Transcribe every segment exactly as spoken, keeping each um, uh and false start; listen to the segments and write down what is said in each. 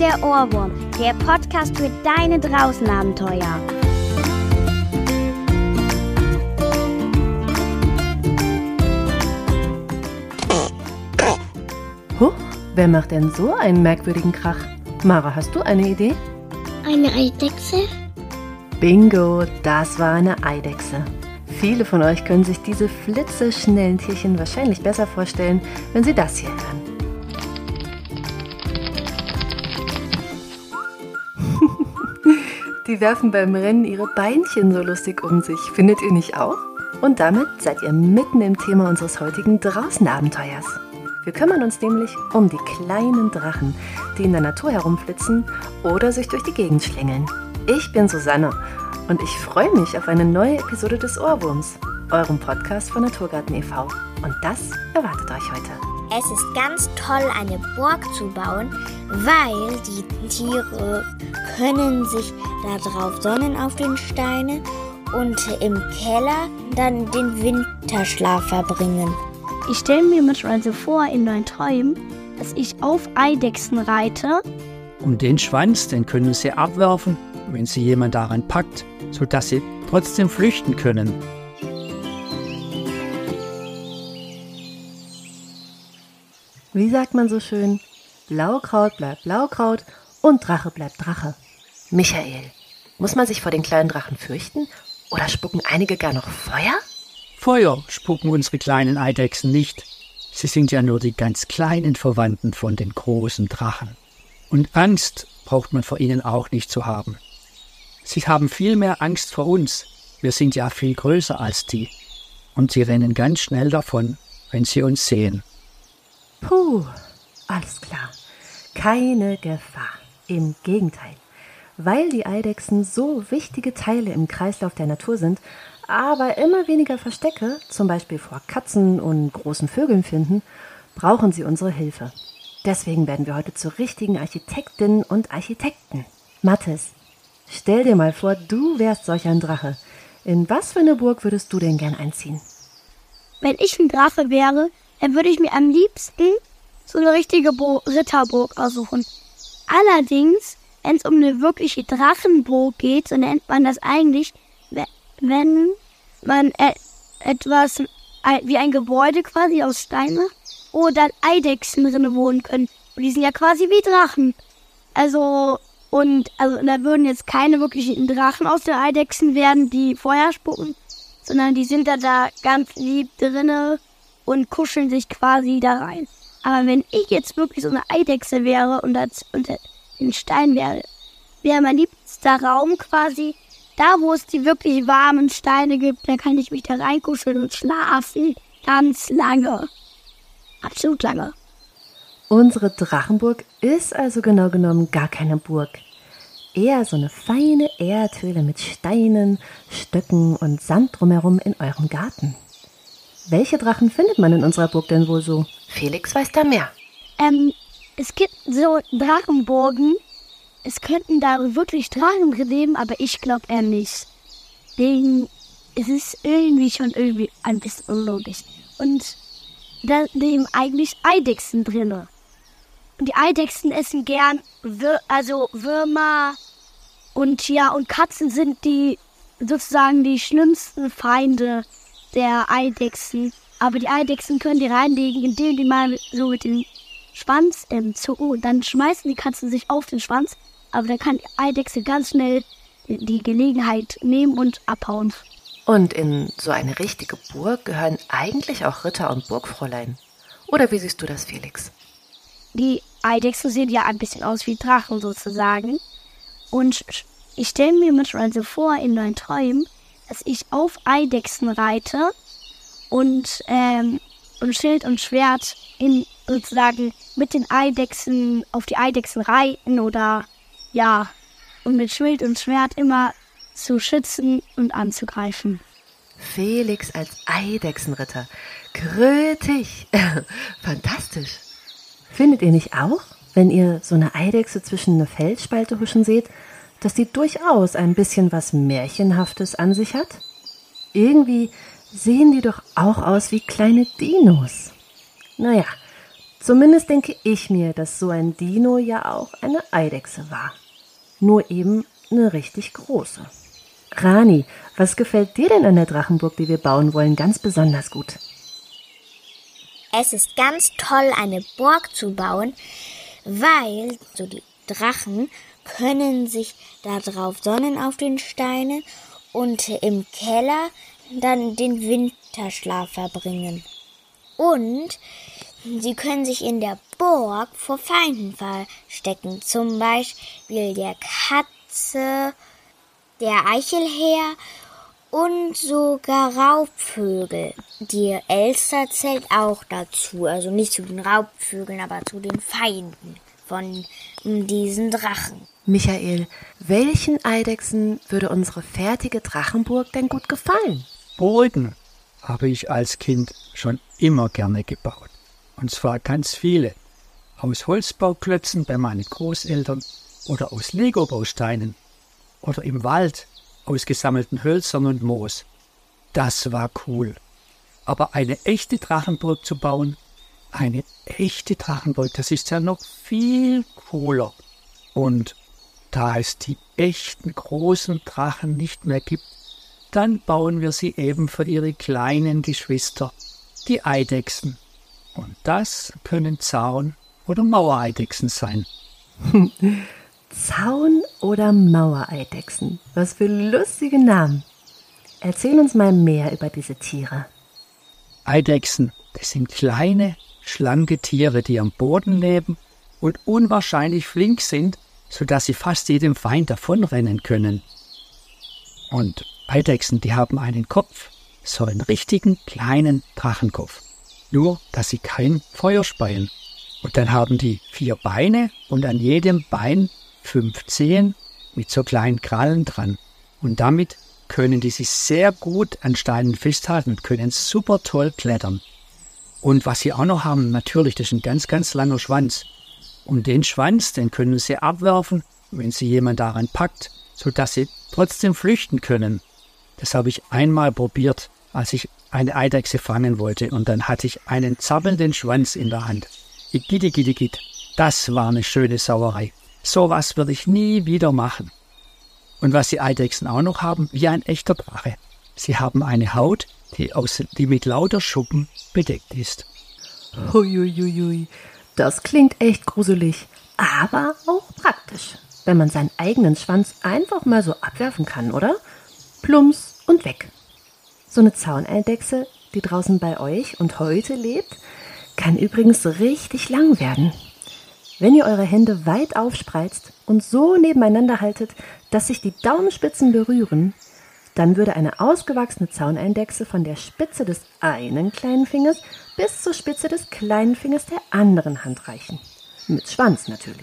Der Ohrwurm, der Podcast für deine Draußenabenteuer. Huch, wer macht denn so einen merkwürdigen Krach? Mara, hast du eine Idee? Eine Eidechse? Bingo, das war eine Eidechse. Viele von euch können sich diese flitzeschnellen Tierchen wahrscheinlich besser vorstellen, wenn sie das hier hören. Die werfen beim Rennen ihre Beinchen so lustig um sich, findet ihr nicht auch? Und damit seid ihr mitten im Thema unseres heutigen Draußenabenteuers. Wir kümmern uns nämlich um die kleinen Drachen, die in der Natur herumflitzen oder sich durch die Gegend schlängeln. Ich bin Susanne und ich freue mich auf eine neue Episode des Ohrwurms, eurem Podcast von Naturgarten e V. Und das erwartet euch heute. Es ist ganz toll, eine Burg zu bauen, weil die Tiere können sich da drauf sonnen auf den Steinen und im Keller dann den Winterschlaf verbringen. Ich stelle mir manchmal so vor in meinen Träumen, dass ich auf Eidechsen reite. Und den Schwanz, den können sie abwerfen, wenn sie jemand daran packt, sodass sie trotzdem flüchten können. Wie sagt man so schön? Blaukraut bleibt Blaukraut und Drache bleibt Drache. Michael, muss man sich vor den kleinen Drachen fürchten oder spucken einige gar noch Feuer? Feuer spucken unsere kleinen Eidechsen nicht. Sie sind ja nur die ganz kleinen Verwandten von den großen Drachen. Und Angst braucht man vor ihnen auch nicht zu haben. Sie haben viel mehr Angst vor uns. Wir sind ja viel größer als die. Und sie rennen ganz schnell davon, wenn sie uns sehen. Puh, alles klar. Keine Gefahr. Im Gegenteil. Weil die Eidechsen so wichtige Teile im Kreislauf der Natur sind, aber immer weniger Verstecke, zum Beispiel vor Katzen und großen Vögeln finden, brauchen sie unsere Hilfe. Deswegen werden wir heute zu richtigen Architektinnen und Architekten. Mathis, stell dir mal vor, du wärst solch ein Drache. In was für eine Burg würdest du denn gern einziehen? Wenn ich ein Drache wäre, dann würde ich mir am liebsten so eine richtige Bo- Ritterburg aussuchen. Allerdings, wenn es um eine wirkliche Drachenburg geht, so nennt man das eigentlich, wenn man e- etwas wie ein Gebäude quasi aus Stein macht, wo dann Eidechsen drin wohnen können. Und die sind ja quasi wie Drachen. Also, und also da würden jetzt keine wirklichen Drachen aus den Eidechsen werden, die Feuer spucken, sondern die sind da, da ganz lieb drinne und kuscheln sich quasi da rein. Aber wenn ich jetzt wirklich so eine Eidechse wäre und das unter den Stein wäre, wäre mein liebster Raum quasi da, wo es die wirklich warmen Steine gibt, da kann ich mich da reinkuscheln und schlafen. Ganz lange. Absolut lange. Unsere Drachenburg ist also genau genommen gar keine Burg. Eher so eine feine Erdhöhle mit Steinen, Stöcken und Sand drumherum in eurem Garten. Welche Drachen findet man in unserer Burg denn wohl so? Felix weiß da mehr. Ähm, es gibt so Drachenburgen. Es könnten da wirklich Drachen drin leben, aber ich glaube eher nicht. Denn es ist irgendwie schon irgendwie ein bisschen unlogisch. Und da leben eigentlich Eidechsen drin. Und die Eidechsen essen gern Wir- also Würmer und ja, und Katzen sind die sozusagen die schlimmsten Feinde der Eidechsen. Aber die Eidechsen können die reinlegen, indem die mal so mit dem Schwanz ähm, zucken und dann schmeißen die Katzen sich auf den Schwanz. Aber dann kann die Eidechse ganz schnell die Gelegenheit nehmen und abhauen. Und in so eine richtige Burg gehören eigentlich auch Ritter und Burgfräulein. Oder wie siehst du das, Felix? Die Eidechsen sehen ja ein bisschen aus wie Drachen sozusagen. Und ich stelle mir manchmal so vor in meinen Träumen, dass ich auf Eidechsen reite und, ähm, und Schild und Schwert in sozusagen mit den Eidechsen auf die Eidechsen reiten oder ja, und mit Schild und Schwert immer zu schützen und anzugreifen. Felix als Eidechsenritter. Krötig. Fantastisch. Findet ihr nicht auch, wenn ihr so eine Eidechse zwischen eine Felsspalte huschen seht, dass die durchaus ein bisschen was Märchenhaftes an sich hat? Irgendwie sehen die doch auch aus wie kleine Dinos. Naja, Zumindest denke ich mir, dass so ein Dino ja auch eine Eidechse war. Nur eben eine richtig große. Rani, was gefällt dir denn an der Drachenburg, die wir bauen wollen, ganz besonders gut? Es ist ganz toll, eine Burg zu bauen, weil so die Drachen können sich da drauf sonnen auf den Steinen und im Keller dann den Winterschlaf verbringen. Und sie können sich in der Burg vor Feinden verstecken, zum Beispiel der Katze, der Eichelhäher und sogar Raubvögel. Die Elster zählt auch dazu, also nicht zu den Raubvögeln, aber zu den Feinden von diesen Drachen. Michael, welchen Eidechsen würde unsere fertige Drachenburg denn gut gefallen? Burgen habe ich als Kind schon immer gerne gebaut. Und zwar ganz viele. Aus Holzbauklötzen bei meinen Großeltern oder aus Lego-Bausteinen oder im Wald aus gesammelten Hölzern und Moos. Das war cool. Aber eine echte Drachenburg zu bauen, eine echte Drachenburg, das ist ja noch viel cooler. Und da es die echten großen Drachen nicht mehr gibt, dann bauen wir sie eben für ihre kleinen Geschwister, die Eidechsen. Und das können Zaun- oder Mauereidechsen sein. Zaun- oder Mauereidechsen. Was für lustige Namen. Erzähl uns mal mehr über diese Tiere. Eidechsen, das sind kleine, schlanke Tiere, die am Boden leben und unwahrscheinlich flink sind, sodass sie fast jedem Feind davonrennen können. Und Eidechsen, die haben einen Kopf, so einen richtigen kleinen Drachenkopf. Nur, dass sie kein Feuer speien. Und dann haben die vier Beine und an jedem Bein fünf Zehen mit so kleinen Krallen dran. Und damit können die sich sehr gut an Steinen festhalten und können super toll klettern. Und was sie auch noch haben, natürlich, das ist ein ganz, ganz langer Schwanz. Und den Schwanz, den können sie abwerfen, wenn sie jemand daran packt, sodass sie trotzdem flüchten können. Das habe ich einmal probiert, als ich eine Eidechse fangen wollte. Und dann hatte ich einen zappelnden Schwanz in der Hand. Igitt, gitt, gitt. Das war eine schöne Sauerei. So was würde ich nie wieder machen. Und was die Eidechsen auch noch haben, wie ein echter Drache. Sie haben eine Haut, die, aus, die mit lauter Schuppen bedeckt ist. Huiuiui, das klingt echt gruselig, aber auch praktisch, wenn man seinen eigenen Schwanz einfach mal so abwerfen kann, oder? Plumps und weg. So eine Zauneidechse, die draußen bei euch und heute lebt, kann übrigens richtig lang werden. Wenn ihr eure Hände weit aufspreizt und so nebeneinander haltet, dass sich die Daumenspitzen berühren, dann würde eine ausgewachsene Zauneidechse von der Spitze des einen kleinen Fingers bis zur Spitze des kleinen Fingers der anderen Hand reichen. Mit Schwanz natürlich.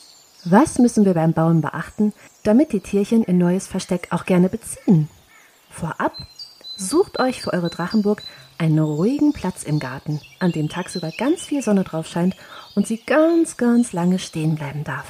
Was müssen wir beim Bauen beachten, damit die Tierchen ihr neues Versteck auch gerne beziehen? Vorab, sucht euch für eure Drachenburg einen ruhigen Platz im Garten, an dem tagsüber ganz viel Sonne drauf scheint und sie ganz, ganz lange stehen bleiben darf.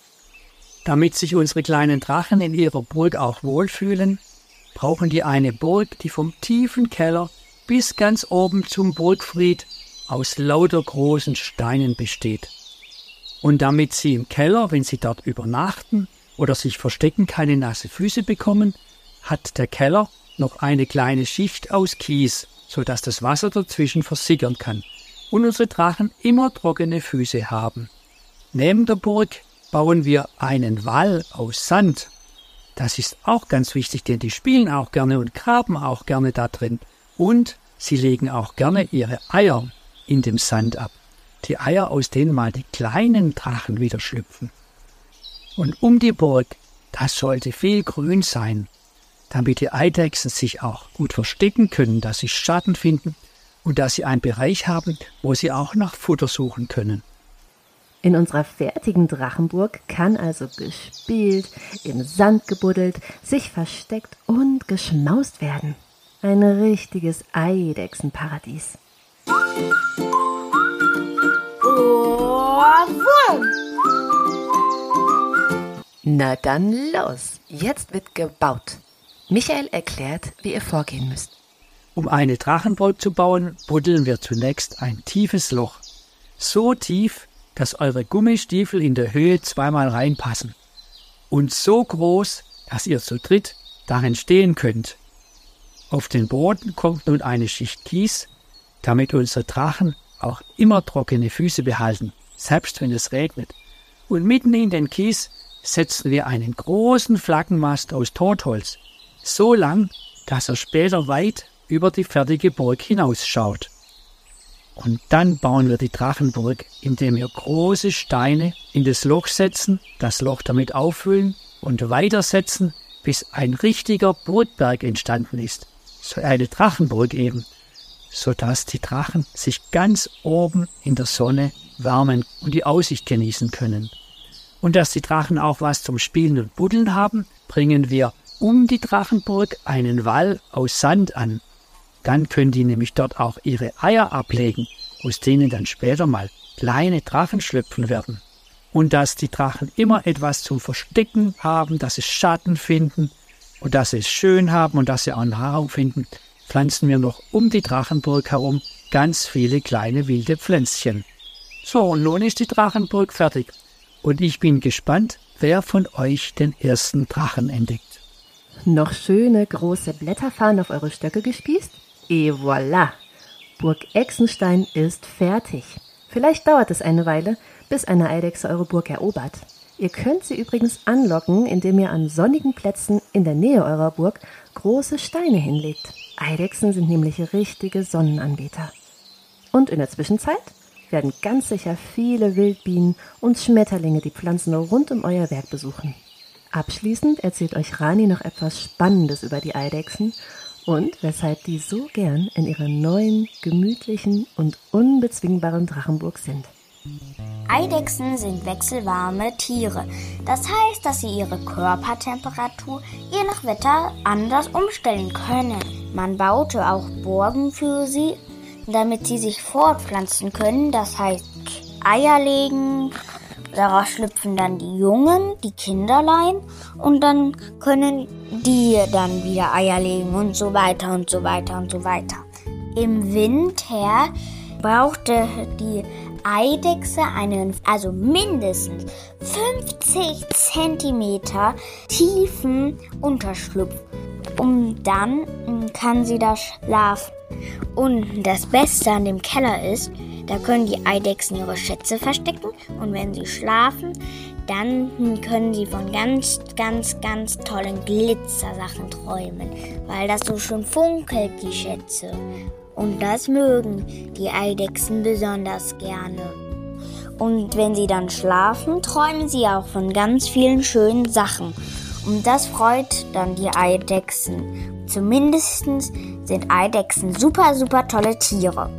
Damit sich unsere kleinen Drachen in ihrer Burg auch wohlfühlen, brauchen die eine Burg, die vom tiefen Keller bis ganz oben zum Burgfried aus lauter großen Steinen besteht. Und damit sie im Keller, wenn sie dort übernachten oder sich verstecken, keine nasse Füße bekommen, hat der Keller noch eine kleine Schicht aus Kies, sodass das Wasser dazwischen versickern kann und unsere Drachen immer trockene Füße haben. Neben der Burg bauen wir einen Wall aus Sand. Das ist auch ganz wichtig, denn die spielen auch gerne und graben auch gerne da drin. Und sie legen auch gerne ihre Eier in dem Sand ab. Die Eier, aus denen mal die kleinen Drachen wieder schlüpfen. Und um die Burg, das sollte viel Grün sein, damit die Eidechsen sich auch gut verstecken können, dass sie Schatten finden und dass sie einen Bereich haben, wo sie auch nach Futter suchen können. In unserer fertigen Drachenburg kann also gespielt, im Sand gebuddelt, sich versteckt und geschmaust werden. Ein richtiges Eidechsenparadies. Ohrwurm! Na dann los, jetzt wird gebaut. Michael erklärt, wie ihr vorgehen müsst. Um eine Drachenburg zu bauen, buddeln wir zunächst ein tiefes Loch. So tief, dass eure Gummistiefel in der Höhe zweimal reinpassen. Und so groß, dass ihr zu dritt darin stehen könnt. Auf den Boden kommt nun eine Schicht Kies, damit unsere Drachen auch immer trockene Füße behalten, selbst wenn es regnet. Und mitten in den Kies setzen wir einen großen Flaggenmast aus Totholz, so lang, dass er später weit über die fertige Burg hinausschaut. Und dann bauen wir die Drachenburg, indem wir große Steine in das Loch setzen, das Loch damit auffüllen und weitersetzen, bis ein richtiger Burgberg entstanden ist. So eine Drachenburg eben, sodass die Drachen sich ganz oben in der Sonne wärmen und die Aussicht genießen können. Und dass die Drachen auch was zum Spielen und Buddeln haben, bringen wir um die Drachenburg einen Wall aus Sand an. Dann können die nämlich dort auch ihre Eier ablegen, aus denen dann später mal kleine Drachen schlüpfen werden. Und dass die Drachen immer etwas zum Verstecken haben, dass sie Schatten finden und dass sie es schön haben und dass sie auch Nahrung finden, pflanzen wir noch um die Drachenburg herum ganz viele kleine wilde Pflänzchen. So, und nun ist die Drachenburg fertig. Und ich bin gespannt, wer von euch den ersten Drachen entdeckt. Noch schöne große Blätterfahnen auf eure Stöcke gespießt? Et voilà! Burg Exenstein ist fertig. Vielleicht dauert es eine Weile, bis eine Eidechse eure Burg erobert. Ihr könnt sie übrigens anlocken, indem ihr an sonnigen Plätzen in der Nähe eurer Burg große Steine hinlegt. Eidechsen sind nämlich richtige Sonnenanbeter. Und in der Zwischenzeit werden ganz sicher viele Wildbienen und Schmetterlinge die Pflanzen rund um euer Werk besuchen. Abschließend erzählt euch Rani noch etwas Spannendes über die Eidechsen und weshalb die so gern in ihrer neuen, gemütlichen und unbezwingbaren Drachenburg sind. Eidechsen sind wechselwarme Tiere. Das heißt, dass sie ihre Körpertemperatur je nach Wetter anders umstellen können. Man baute auch Burgen für sie, damit sie sich fortpflanzen können. Das heißt, Eier legen, daraus schlüpfen dann die Jungen, die Kinderlein und dann können die dann wieder Eier legen und so weiter und so weiter und so weiter. Im Winter brauchte die Eidechse einen, also mindestens fünfzig Zentimeter tiefen Unterschlupf. Und dann kann sie da schlafen. Und das Beste an dem Keller ist, da können die Eidechsen ihre Schätze verstecken. Und wenn sie schlafen, dann können sie von ganz, ganz, ganz tollen Glitzersachen träumen. Weil das so schön funkelt, die Schätze. Und das mögen die Eidechsen besonders gerne. Und wenn sie dann schlafen, träumen sie auch von ganz vielen schönen Sachen. Und das freut dann die Eidechsen. Zumindest sind Eidechsen super, super tolle Tiere.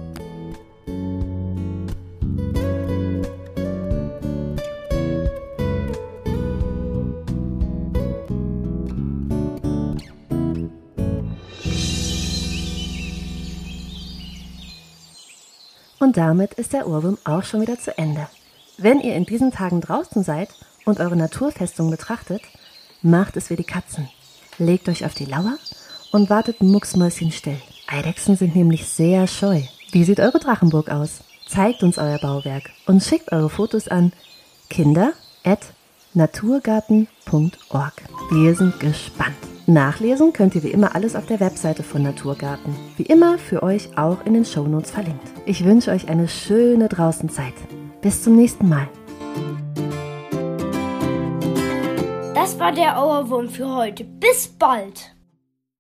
Und damit ist der Ohrwurm auch schon wieder zu Ende. Wenn ihr in diesen Tagen draußen seid und eure Naturfestung betrachtet, macht es wie die Katzen. Legt euch auf die Lauer und wartet mucksmäuschenstill. Eidechsen sind nämlich sehr scheu. Wie sieht eure Drachenburg aus? Zeigt uns euer Bauwerk und schickt eure Fotos an kinder at naturgarten punkt org. Wir sind gespannt. Nachlesen könnt ihr wie immer alles auf der Webseite von Naturgarten. Wie immer für euch auch in den Shownotes verlinkt. Ich wünsche euch eine schöne Draußenzeit. Bis zum nächsten Mal. Das war der Ohrwurm für heute. Bis bald!